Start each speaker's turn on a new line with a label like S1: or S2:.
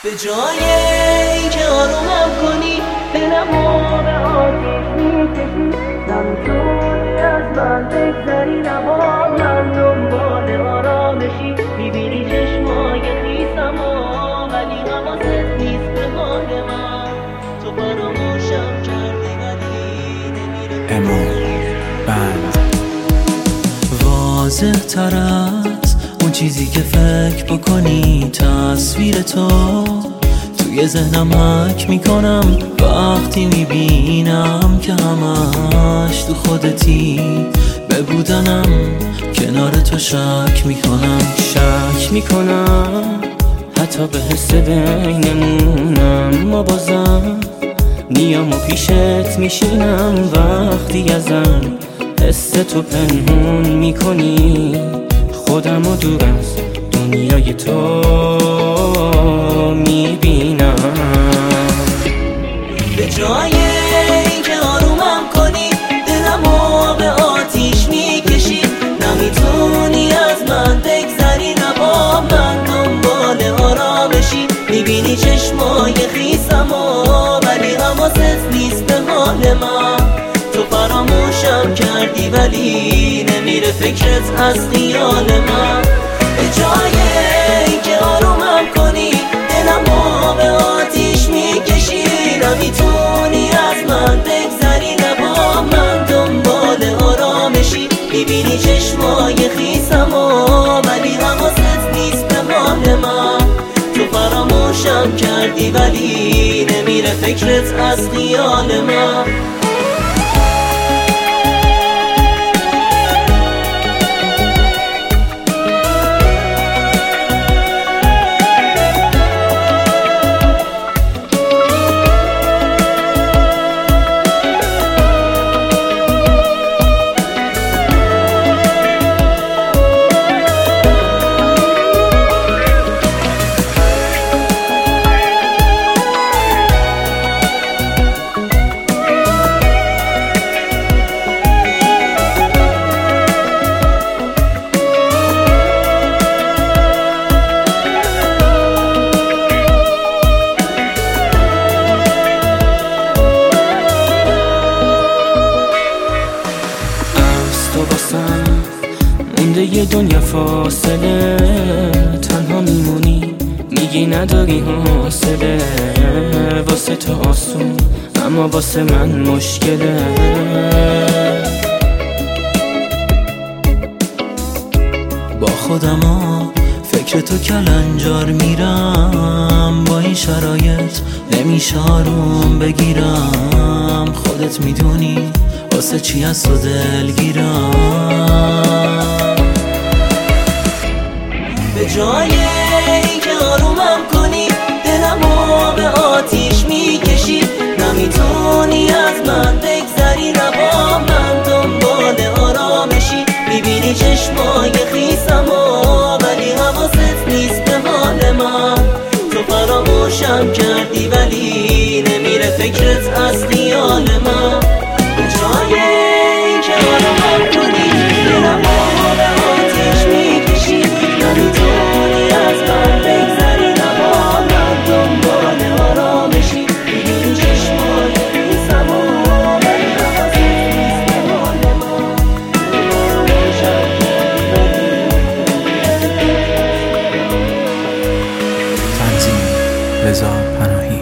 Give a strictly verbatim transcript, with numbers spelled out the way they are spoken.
S1: به جای اینکه آرومم کنی دلمو به آتیش میکشی، نمیتونی از من بگذری، نبا من دنبال آرامشی. میبینی چشمای خیسمو ولی حواست نیست به حال من. تو فراموشم کردی ولی نمیره
S2: امو بند واضح تر از اون چیزی که فکر بکنی. تصویر تو توی ذهنم حک میکنم وقتی میبینم که همش تو خودتی. به بودنم کنار تو شک میکنم
S3: شک میکنم حتی به حس بینمونم، ما بازم نیامو پیشت میشینم وقتی ازم حس تو پنهون میکنی. خودمو دور از دنیای تو میبینم.
S1: به جای اینکه آرومم کنی دلمو به آتیش میکشی، نمیتونی از من بگذری، نبا من دنبال آرامشی. میبینی چشمای خیسمو ولی حواست نیست به حال من. تو فراموشم کردی ولی نمیره فکرت از خیال من. به جای اینکه آرومم کنی دلمو به آتیش میکشی، نمیتونی از من بگذری، نبا من دنبال آرامشی. میبینی چشمای خیسمو ولی حواست نیست به حال من. تو فراموشم کردی ولی نمیره فکرت از خیال من.
S3: مونده یه دنیا فاصله، تنها میمونی میگی نداری حوصله. واسه تو آسون اما واسه من مشکله.
S2: با خودم فکر تو کلنجار میرم، با این شرایط نمیشه آروم بگیرم. خودت میدونی واسه چی از تو دلگیرم.
S1: به جای اینکه آرومم کنی دلمو به آتیش میکشی، نمیتونی از من بگذری، نبا من دنبال آرامشی. میبینی چشمای خیسمو ولی حواست نیست به حال من. تو فراموشم کردی ولی نمیره فکرت از خیال من. به جای اینکه آرومم کنی دلمو به آتیش میکشی، نمیتونی از من بگذری، نبا من دنبال آرامشی. میبینی چشمای خیسمو ولی حواست نیست به حال من. فراموشم کردی ولی
S2: تنظیم رضا پناهی.